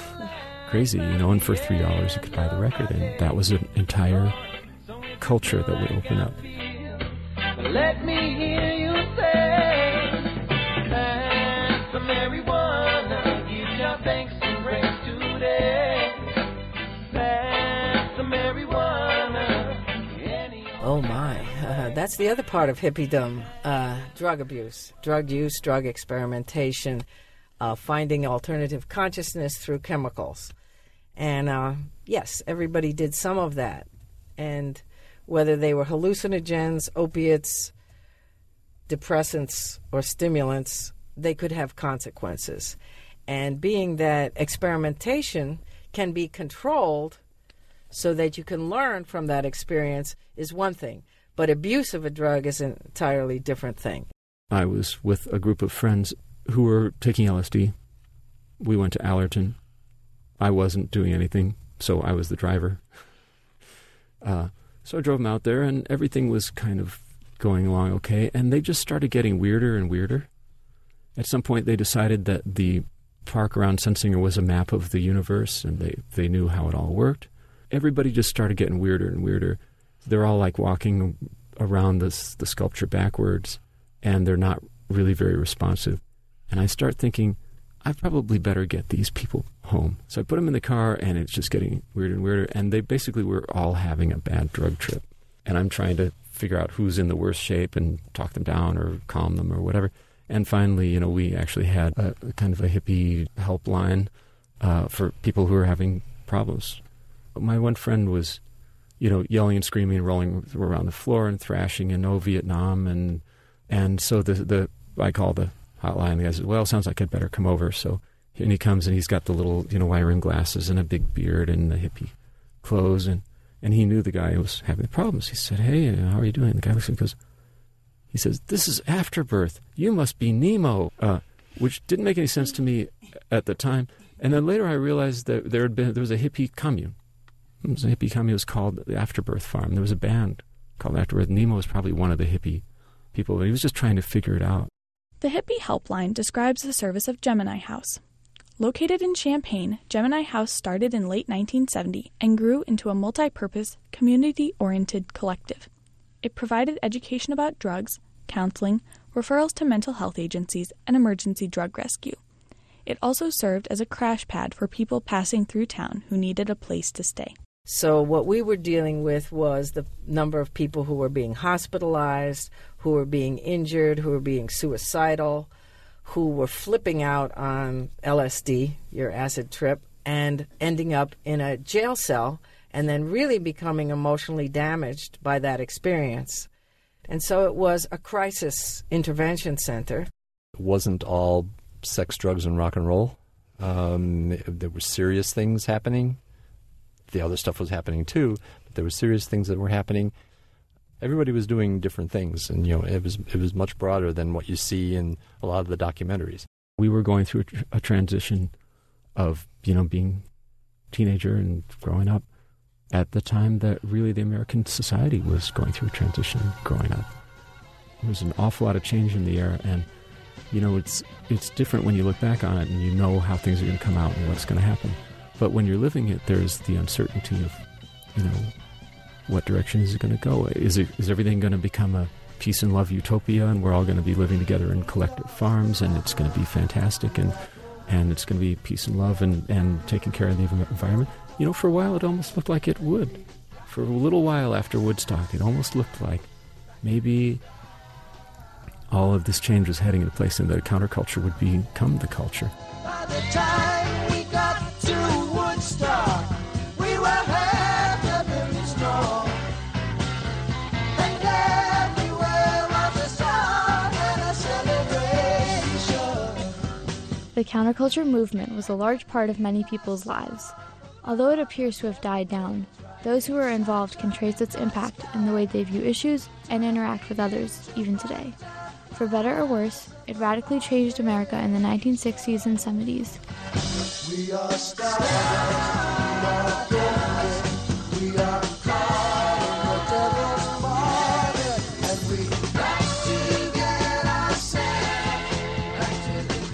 Crazy, you know, and for three dollars you could buy the record, and that was an entire culture that would open up. Let me hear you say, pass the marijuana, give your thanks and praise today. Pass the marijuana. Oh my, uh, that's the other part of hippiedom, uh, drug abuse, drug use, drug experimentation, uh, finding alternative consciousness through chemicals. And uh, yes, everybody did some of that. And whether they were hallucinogens, opiates, depressants or stimulants, they could have consequences. And being that experimentation can be controlled so that you can learn from that experience is one thing. But abuse of a drug is an entirely different thing. I was with a group of friends who were taking L S D. We went to Allerton. I wasn't doing anything, so I was the driver. Uh, so I drove them out there, and everything was kind of going along okay, and they just started getting weirder and weirder. At some point, they decided that the park around Sensinger was a map of the universe, and they, they knew how it all worked. Everybody just started getting weirder and weirder. They're all like walking around this, the sculpture backwards, and they're not really very responsive. And I start thinking, I probably better get these people home. So I put them in the car, and it's just getting weirder and weirder. And they basically were all having a bad drug trip. And I'm trying to figure out who's in the worst shape and talk them down or calm them or whatever. And finally, you know, we actually had a, a kind of a hippie helpline uh, for people who were having problems. My one friend was, you know, yelling and screaming and rolling around the floor and thrashing and oh, Vietnam. And and so the the I call the hotline. The guy says, well, sounds like I'd better come over. So and he comes, and he's got the little, you know, wire-rimmed glasses and a big beard and the hippie clothes. And, and he knew the guy was having the problems. He said, hey, how are you doing? The guy looks at him and goes, he says, this is Afterbirth. You must be Nemo, uh, which didn't make any sense to me at the time. And then later I realized that there had been there was a hippie commune. It was a hippie commune. It was called the Afterbirth Farm. There was a band called Afterbirth. Nemo was probably one of the hippie people, but he was just trying to figure it out. The Hippie Helpline describes the service of Gemini House. Located in Champaign, Gemini House started in late nineteen seventy and grew into a multi-purpose, community-oriented collective. It provided education about drugs, counseling, referrals to mental health agencies, and emergency drug rescue. It also served as a crash pad for people passing through town who needed a place to stay. So what we were dealing with was the number of people who were being hospitalized, who were being injured, who were being suicidal, who were flipping out on L S D, your acid trip, and ending up in a jail cell and then really becoming emotionally damaged by that experience. And so it was a crisis intervention center. It wasn't all sex, drugs, and rock and roll. Um, there were serious things happening. The other stuff was happening too, but there were serious things that were happening. Everybody was doing different things, and you know, it was it was much broader than what you see in a lot of the documentaries. We were going through a, a transition of, you know, being a teenager and growing up at the time that really the American society was going through a transition growing up. There was an awful lot of change in the air, and you know, it's it's different when you look back on it and you know how things are going to come out and what's going to happen. But when you're living it, there's the uncertainty of, you know, what direction is it going to go? Is it is everything going to become a peace and love utopia, and we're all going to be living together in collective farms, and it's going to be fantastic, and and it's going to be peace and love and, and taking care of the environment? You know, for a while it almost looked like it would. For a little while after Woodstock, it almost looked like maybe all of this change was heading into place and the counterculture would become the culture. By the time we got to Woodstock, we were heavily strong. And everywhere was a song and a celebration. The counterculture movement was a large part of many people's lives. Although it appears to have died down, those who were involved can trace its impact in the way they view issues and interact with others, even today. For better or worse, it radically changed America in the nineteen sixties and seventies. We are stars, we are broken, we are caught in the devil's market, and we got to get ourselves back to the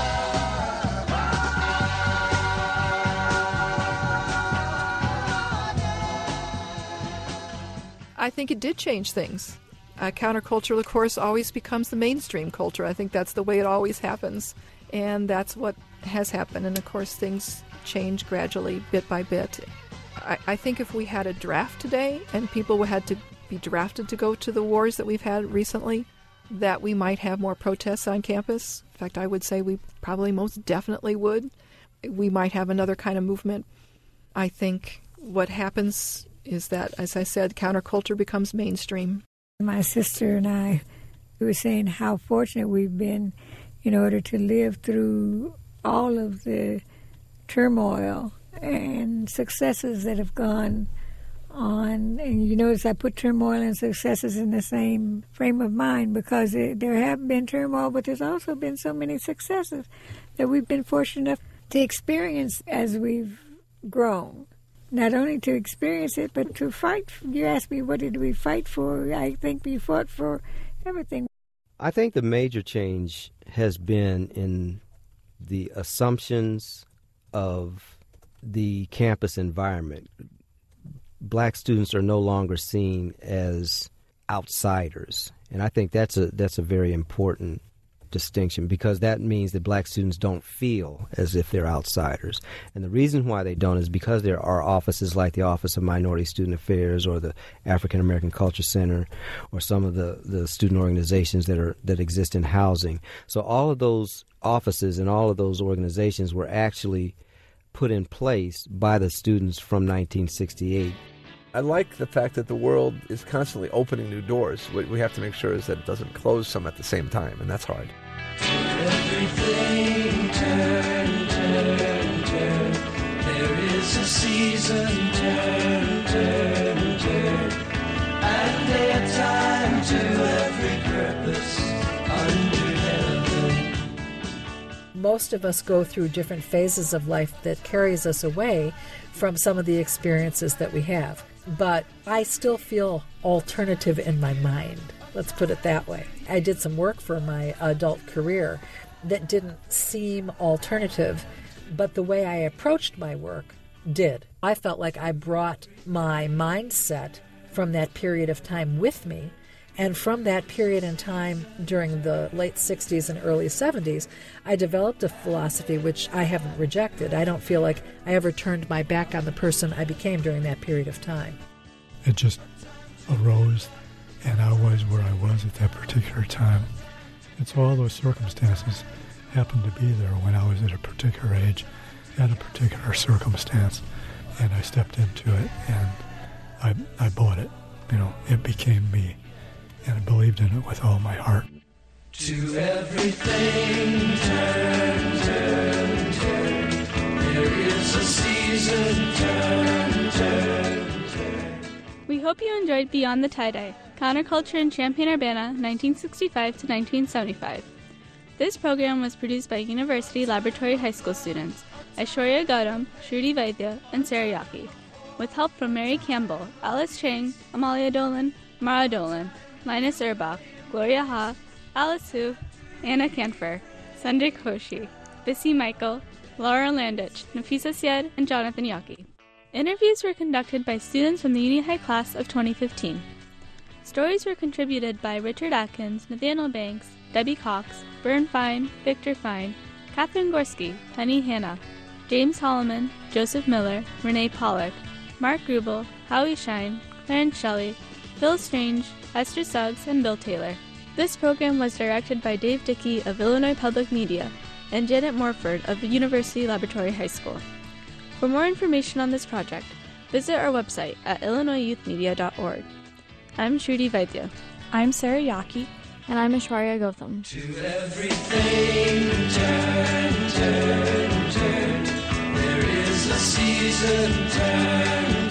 garden. I think it did change things. Uh, counterculture, of course, always becomes the mainstream culture. I think that's the way it always happens. And that's what has happened. And, of course, things change gradually, bit by bit. I, I think if we had a draft today and people had to be drafted to go to the wars that we've had recently, that we might have more protests on campus. In fact, I would say we probably most definitely would. We might have another kind of movement. I think what happens is that, as I said, counterculture becomes mainstream. My sister and I We were saying how fortunate we've been in order to live through all of the turmoil and successes that have gone on. And you notice I put turmoil and successes in the same frame of mind because it, there have been turmoil, but there's also been so many successes that we've been fortunate enough to experience as we've grown. Not only to experience it, but to fight. You asked me, what did we fight for? I think we fought for everything. I think the major change has been in the assumptions of the campus environment. Black students are no longer seen as outsiders, and I think that's a that's a very important distinction, because that means that black students don't feel as if they're outsiders. And the reason why they don't is because there are offices like the Office of Minority Student Affairs or the African American Culture Center or some of the, the student organizations that are that exist in housing. So all of those offices and all of those organizations were actually put in place by the students from nineteen sixty-eight. I like the fact that the world is constantly opening new doors. What we have to make sure is that it doesn't close some at the same time, and that's hard. Everything turn, turn, turn. There is a season, turn, turn, turn. And a time to every purpose under heaven. Most of us go through different phases of life that carries us away from some of the experiences that we have. But I still feel alternative in my mind. Let's put it that way. I did some work for my adult career that didn't seem alternative, but the way I approached my work did. I felt like I brought my mindset from that period of time with me, and from that period in time during the late sixties and early seventies, I developed a philosophy which I haven't rejected. I don't feel like I ever turned my back on the person I became during that period of time. It just arose, and I was where I was at that particular time. And so all those circumstances happened to be there when I was at a particular age, at a particular circumstance, and I stepped into it, and I, I bought it. You know, it became me. And I believed in it with all my heart. To everything turn, turn, turn. There is a season, turn, turn, turn. We hope you enjoyed Beyond the Tie-Dye, Counterculture in Champaign-Urbana, nineteen sixty-five to nineteen seventy-five. This program was produced by University Laboratory High School students Aishwarya Gautam, Shruti Vaidya, and Sarah Yockey, with help from Mary Campbell, Alice Chang, Amalia Dolan, Mara Dolan, Linus Urbach, Gloria Ha, Alice Hu, Anna Kanfer, Sanjay Koshi, Bissy Michael, Laura Landich, Nafisa Syed, and Jonathan Yockey. Interviews were conducted by students from the Uni High class of twenty fifteen. Stories were contributed by Richard Atkins, Nathaniel Banks, Debbie Cox, Bern Fine, Victor Fine, Catherine Gorski, Penny Hanna, James Holloman, Joseph Miller, Renee Pollock, Mark Grubel, Howie Shine, Clarence Shelley, Phil Strange, Esther Suggs, and Bill Taylor. This program was directed by Dave Dickey of Illinois Public Media and Janet Morford of University Laboratory High School. For more information on this project, visit our website at illinois youth media dot org. I'm Shruti Vaidya. I'm Sarah Yockey. And I'm Aishwarya Gautam. To everything turn, turn, turn. There is a season, turn,